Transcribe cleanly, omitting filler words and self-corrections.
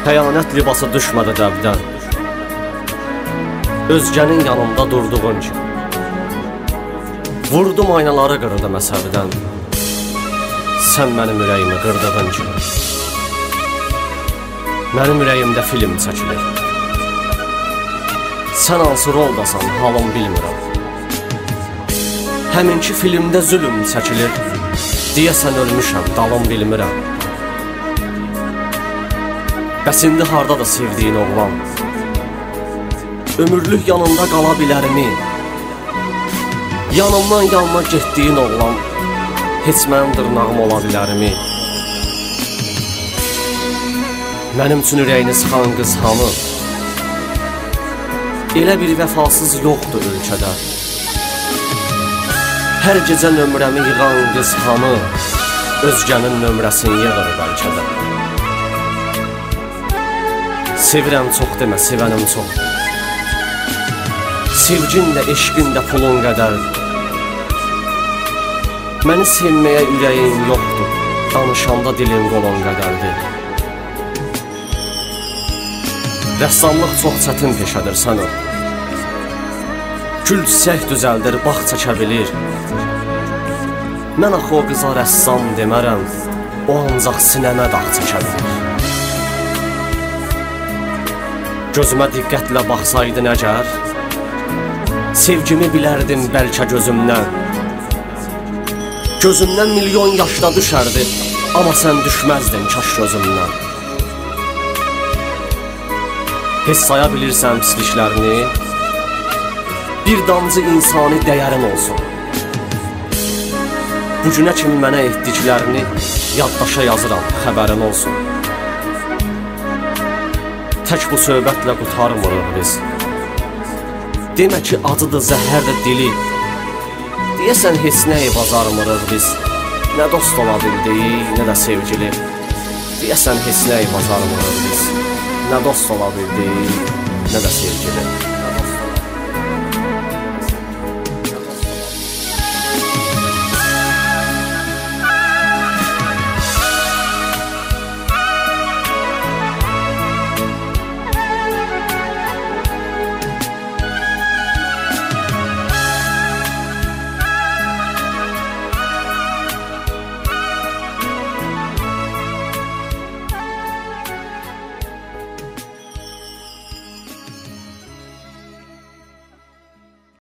Xəyanət libası düşmədi dəbdən, özgənin yanımda durduğun kimi. Vurdum aynaları qırdım əsəbdən, sən mənim ürəyimi qırdığın kimi. Mənim ürəyimdə film çəkilir, sən hansı roldasan halım bilmirəm. Həminki filmdə zülüm çəkilir, deyəsən ölmüşəm, dalım bilmirəm. Bəs indi hardadır sevdiyin oğlan? Ömürlük yanında qala bilərmi? Yanımdan yanına getdiyin oğlan heç mənim dırnağım ola bilərmi? Mənim üçün ürəyini sıxan qız hamı, elə bir vəfasız yoxdur ölkədə. Hər gecə nömrəmi yığan qız hamı, özgənin nömrəsini yığır bəlkə də. Sevirəm çox demə, sevənim çox. Sevgin də, eşqin də pulun qədər. Məni sevməyə ürəyin yoxdur, danışanda dilin qolun qədərdir. Rəssamlıq çox çətin peşədir sənə. Gül çiçək düzəldir, bax çəkə bilir. Mən axı o qıza rəssam demərəm, o ancaq sinəmə dağ çəkə bilir. Gözümə diqqətlə baxsaydın əgər, sevgimi bilərdin bəlkə gözümdən. Gözümdən milyon yaşda düşərdi, amma sən düşməzdin kaş gözümdən. Heç saya bilirsən pisliklərini, bir damcı insani dəyərin olsun. Bugünə kimi mənə etdiklərini yaddaşa yazıram, xəbərin olsun. Tək bu söhbətlə qutarmırıq biz. Demə ki acıdır, zəhərdir dili. Deyəsən heç nəyi bacarmırıq biz. Nə dost ola bildik, nə də sevgili. Deyəsən heç nəyi bacarmırıq biz. Nə dost ola bildik, nə də sevgili.